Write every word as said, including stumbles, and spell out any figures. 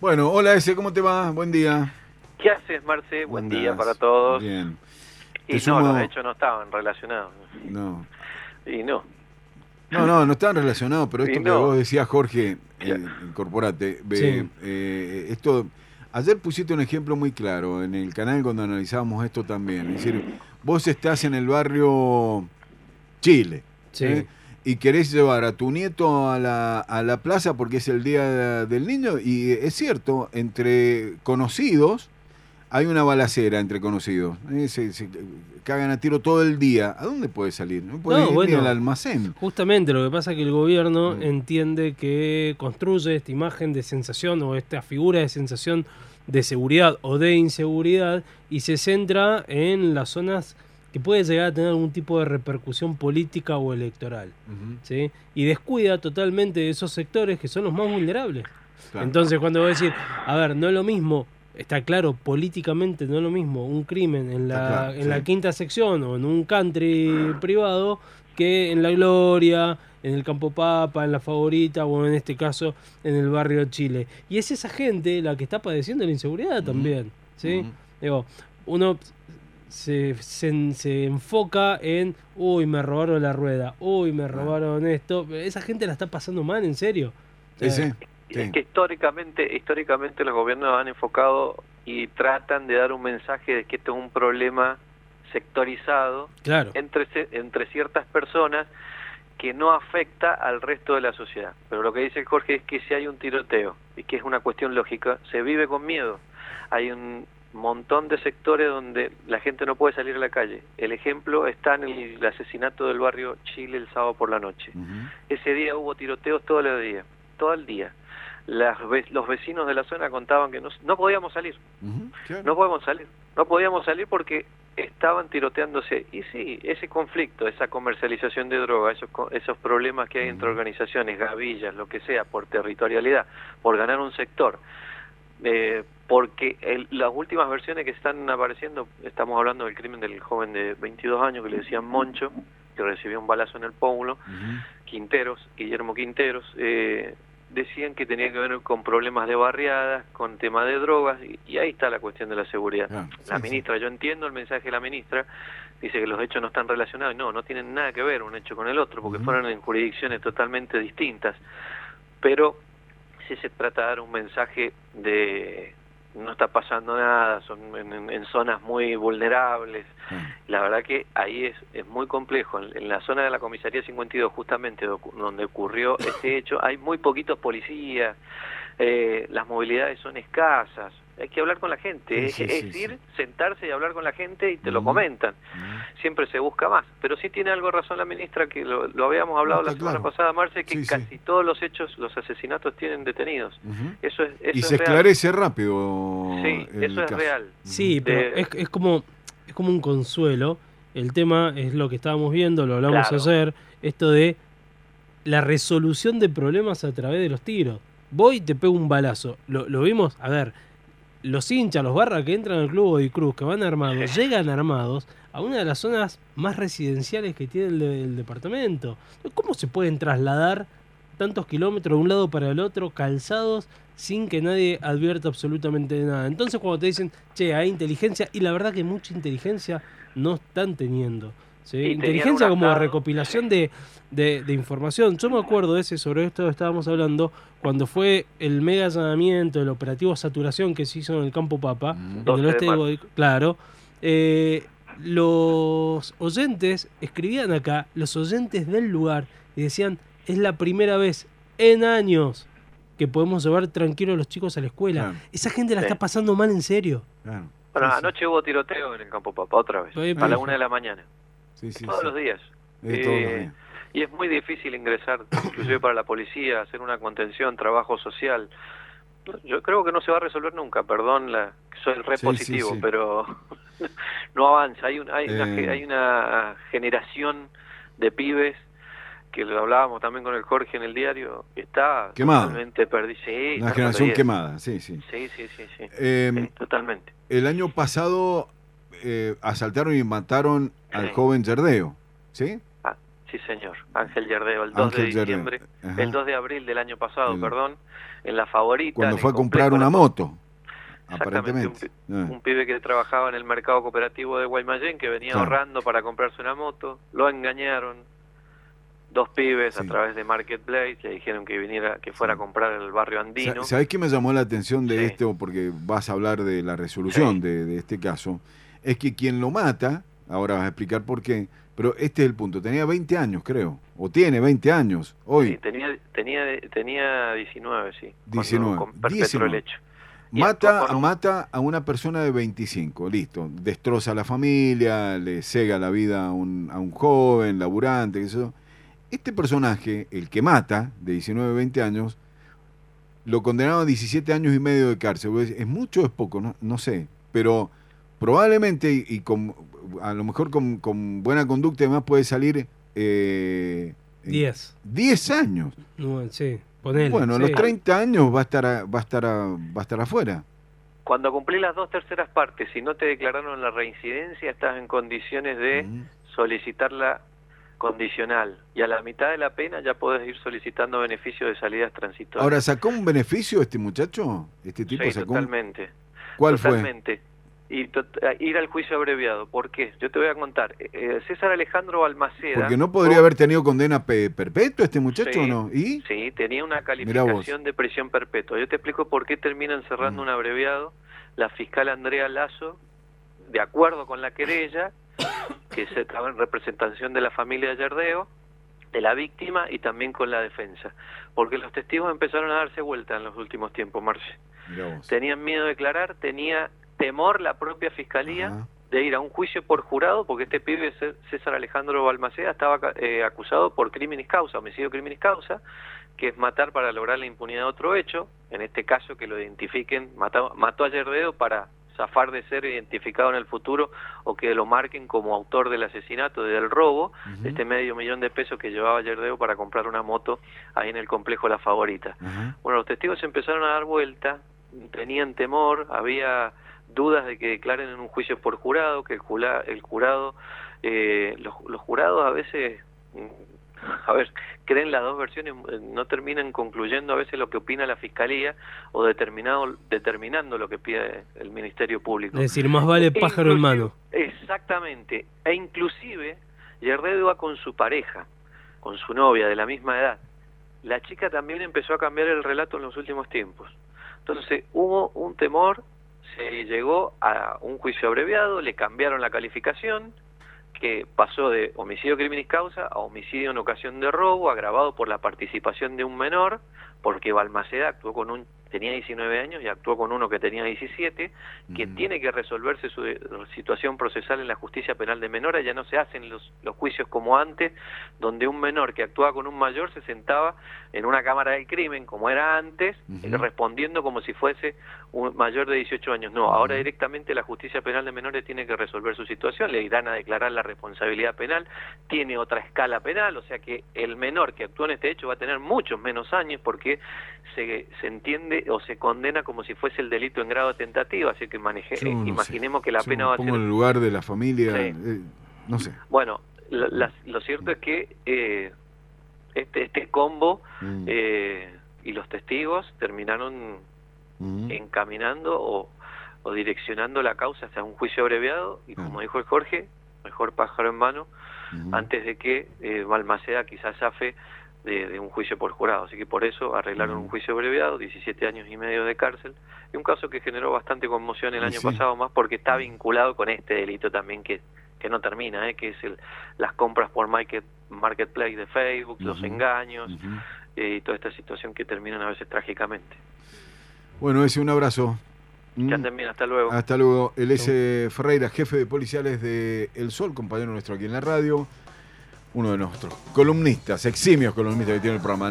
Bueno, hola ese, ¿cómo te va? Buen día. ¿Qué haces, Marce? Buen Buenas. día para todos. Bien. Y Te no, sumo... los hechos no estaban relacionados. No. Y no. No, no, no están relacionados, pero Y esto que no. vos decías, Jorge, Claro. eh, incorporate. Sí. Eh, eh, esto, ayer pusiste un ejemplo muy claro en el canal cuando analizábamos esto también. Es decir, vos estás en el barrio Chile, Sí. ¿eh? Y querés llevar a tu nieto a la, a la plaza porque es el día del niño, y es cierto, entre conocidos hay una balacera entre conocidos. ¿eh? Se, se cagan a tiro todo el día. ¿A dónde puede salir? No puede No, ir bueno, ni al almacén. Justamente lo que pasa es que el gobierno Mm. entiende que construye esta imagen de sensación o esta figura de sensación de seguridad o de inseguridad y se centra en las zonas que puede llegar a tener algún tipo de repercusión política o electoral, Ujú. ¿sí? Y descuida totalmente esos sectores que son los más vulnerables. Claro. Entonces, cuando voy a decir, a ver, no es lo mismo, está claro, políticamente no es lo mismo un crimen en Está la, claro, en sí. la quinta sección o en un country privado que en La Gloria, en el Campo Papa, en La Favorita o en este caso en el barrio Chile. Y es esa gente la que está padeciendo la inseguridad Ujú. también, ¿sí? Ujú. Digo, uno se, se, se enfoca en, uy, me robaron la rueda, uy, me robaron esto. Esa gente la está pasando mal, en serio. Sí, sí, sí. Es que históricamente, históricamente los gobiernos han enfocado y tratan de dar un mensaje de que esto es un problema sectorizado Claro. entre, ce- entre ciertas personas que no afecta al resto de la sociedad. Pero lo que dice Jorge es que si hay un tiroteo, y que es una cuestión lógica, se vive con miedo. Hay un montón de sectores donde la gente no puede salir a la calle. El ejemplo está en el asesinato del barrio Chile el sábado por la noche. Ujú. Ese día hubo tiroteos todo el día, todo el día. Las ve- los vecinos de la zona contaban que no, no podíamos salir, Ujú. Claro. no podíamos salir, no podíamos salir porque estaban tiroteándose. Y sí, ese conflicto, esa comercialización de droga, esos, co- esos problemas que hay entre Ujú. organizaciones, gavillas, lo que sea, por territorialidad, por ganar un sector, eh, porque el- las últimas versiones que están apareciendo, estamos hablando del crimen del joven de veintidós años que le decían Moncho, que recibió un balazo en el pómulo, Ujú. Quinteros, Guillermo Quinteros, eh, decían que tenía que ver con problemas de barriadas, con tema de drogas, y, y ahí está la cuestión de la seguridad. Claro, La sí, ministra, yo entiendo el mensaje de la ministra, dice que los hechos no están relacionados, y no, no tienen nada que ver un hecho con el otro, porque Ujú. fueron en jurisdicciones totalmente distintas, pero sí se trata de dar un mensaje de no está pasando nada, son en, en- en zonas muy vulnerables. Claro. La verdad que ahí es, es muy complejo. En, en la zona de la comisaría cincuenta y dos, justamente docu- donde ocurrió este hecho, hay muy poquitos policías, eh, las movilidades son escasas. Hay que hablar con la gente, Sí, es, sí, es sí, ir, sí. sentarse y hablar con la gente y te lo Ujú. comentan. Ujú. Siempre se busca más, pero sí tiene algo razón la ministra, que lo, lo habíamos hablado No, la está semana claro. pasada, Marce, que Sí, sí. casi todos los hechos, los asesinatos tienen detenidos. Ujú. Eso es, eso Y es se real. esclarece rápido Sí, el eso es caso. real. Sí, De- pero es, es como es como un consuelo. El tema es lo que estábamos viendo, lo hablamos Claro. ayer, esto de la resolución de problemas a través de los tiros. Voy y te pego un balazo. Lo, lo vimos, a ver, los hinchas, los barras que entran al club Godoy Cruz, que van armados, Sí. llegan armados a una de las zonas más residenciales que tiene el, de- el departamento. ¿Cómo se pueden trasladar tantos kilómetros de un lado para el otro, calzados, sin que nadie advierta absolutamente de nada? Entonces cuando te dicen, che, hay inteligencia, y la verdad que mucha inteligencia no están teniendo. ¿sí? Y tenían Inteligencia un como asado. recopilación de, de, de información. Yo me acuerdo de ese, sobre esto estábamos hablando, cuando fue el mega allanamiento, el operativo Saturación que se hizo en el Campo Papa, Mm. en el doce de oeste de marzo. Godoy, claro, eh, los oyentes escribían acá, los oyentes del lugar, y decían, es la primera vez en años que podemos llevar tranquilos a los chicos a la escuela. Claro. Esa gente la Sí. está pasando mal, en serio. Claro. Bueno, Sí, sí. anoche hubo tiroteo en el Campo Papa, otra vez, Ahí, a la ahí. una de la mañana, Sí, sí, todos sí. los días. Eh, todos los Eh, días. Y es muy difícil ingresar, inclusive para la policía, hacer una contención, trabajo social. Yo creo que no se va a resolver nunca, perdón, la, soy re Sí, positivo, sí, sí. pero no avanza. Hay, un, hay, una, Eh. ge- hay una generación de pibes, que lo hablábamos también con el Jorge en el diario, que está Quemado. totalmente perdida. Sí, Una está generación perdida. quemada, sí, sí. Sí, sí, sí, sí, Eh, sí, totalmente. El año pasado eh, asaltaron y mataron al Sí. joven Yerdeo, ¿sí? Ah, Sí, señor. Ángel Yerdeo, el dos Ángel de diciembre, Yerdeo. el dos de abril del año pasado, El- perdón, en La Favorita. Cuando en fue a el comprar complejo una La- moto, Exactamente, un, aparentemente. pi- Ah. un pibe que trabajaba en el mercado cooperativo de Guaymallén, que venía Claro. ahorrando para comprarse una moto, lo engañaron, dos pibes Sí. a través de Marketplace, le dijeron que viniera, que fuera Sí. a comprar en el barrio andino. Sa- ¿Sabés qué me llamó la atención de Sí. esto? Porque vas a hablar de la resolución Sí. de, de este caso. Es que quien lo mata, ahora vas a explicar por qué, pero este es el punto. Tenía veinte años, creo. O tiene veinte años hoy. Sí, tenía, tenía, tenía diecinueve, sí. cuando diecinueve. con- perpetró diecinueve. el hecho. Y actuó Mata, con un- mata a una persona de veinticinco, listo. Destroza a la familia, le cega la vida a un, a un joven, laburante, qué sé yo. Este personaje, el que mata, de diecinueve, veinte años, lo condenaron a diecisiete años y medio de cárcel. ¿Es, es mucho o es poco? No, no sé. Pero probablemente, y, y con, a lo mejor con, con buena conducta, además puede salir eh, diez. diez años. No, sí, ponele. Bueno, a sí. los treinta años va a estar, a- va a estar, a- va a estar afuera. Cuando cumplís las dos terceras partes, si no te declararon la reincidencia, estás en condiciones de Ujú. solicitarla condicional. Y a la mitad de la pena ya podés ir solicitando beneficios de salidas transitorias. Ahora, ¿sacó un beneficio este muchacho? ¿Este tipo sí, sacó un- totalmente. ¿Cuál fue? Totalmente. Y to- ir al juicio abreviado. ¿Por qué? Yo te voy a contar. Eh, César Alejandro Balmaceda... Porque no podría haber tenido condena pe- perpetua este muchacho, Sí, ¿o no? ¿Y? Sí, tenía una Mirá vos. calificación de prisión perpetua. Yo te explico por qué terminan cerrando Mm. un abreviado. La fiscal Andrea Lazo, de acuerdo con la querella, que se estaba en representación de la familia de Yerdeo, de la víctima y también con la defensa. Porque los testigos empezaron a darse vuelta en los últimos tiempos, Marce. Mirá vos. Tenían miedo de declarar, tenía temor la propia fiscalía Ajá. de ir a un juicio por jurado, porque este pibe Cé- César Alejandro Balmaceda estaba eh, acusado por criminis causa, homicidio criminis causa, que es matar para lograr la impunidad de otro hecho, en este caso que lo identifiquen, mató, mató a Yerdeo para zafar de ser identificado en el futuro o que lo marquen como autor del asesinato, del robo, Ujú. de este medio millón de pesos que llevaba Yerdeo para comprar una moto ahí en el complejo La Favorita. Ajá. Bueno, los testigos se empezaron a dar vuelta, tenían temor, había dudas de que declaren en un juicio por jurado, que el, jura, el jurado, eh, los, los jurados a veces, mm, a ver, creen las dos versiones, eh, no terminan concluyendo a veces lo que opina la fiscalía o determinado, determinando lo que pide el Ministerio Público. Es decir, más vale pájaro en mano. Exactamente, e inclusive Yerdeo iba con su pareja, con su novia de la misma edad. La chica también empezó a cambiar el relato en los últimos tiempos. Entonces hubo un temor, se llegó a un juicio abreviado, le cambiaron la calificación, que pasó de homicidio criminis causa a homicidio en ocasión de robo, agravado por la participación de un menor, porque Balmaceda actuó con un tenía diecinueve años y actuó con uno que tenía diecisiete, que Ujú. tiene que resolverse su eh, situación procesal en la justicia penal de menores. Ya no se hacen los, los juicios como antes, donde un menor que actuaba con un mayor se sentaba en una cámara del crimen, como era antes, Ujú. eh, respondiendo como si fuese un mayor de dieciocho años. No, Ujú. ahora directamente la justicia penal de menores tiene que resolver su situación, le irán a declarar la responsabilidad penal, tiene otra escala penal, o sea que el menor que actuó en este hecho va a tener muchos menos años porque se, se entiende o se condena como si fuese el delito en grado de tentativa, así que maneje, Yo no imaginemos sé. que la Yo pena me va a pongo ser... en el lugar de la familia, Sí. eh, no sé. Bueno, la- la- lo cierto es que eh, este, este combo Mm. eh, y los testigos terminaron Mm. encaminando o, o direccionando la causa hacia un juicio abreviado y como Ah. dijo el Jorge, mejor pájaro en mano, Mm. antes de que eh, Balmaceda quizás zafe de, de un juicio por jurado. Así que por eso arreglaron Mm. un juicio abreviado, diecisiete años y medio de cárcel, y un caso que generó bastante conmoción el Y año sí. pasado, más porque está vinculado con este delito también que, que no termina, ¿eh? que es el, las compras por market, marketplace de Facebook, los Ujú. engaños Ujú. eh, y toda esta situación que terminan a veces trágicamente. Bueno, ese un abrazo. Que Mm. anden bien, hasta luego. Hasta luego. El S. Ferreira, jefe de policiales de El Sol, compañero nuestro aquí en la radio. Uno de nuestros columnistas, eximios columnistas que tiene el programa.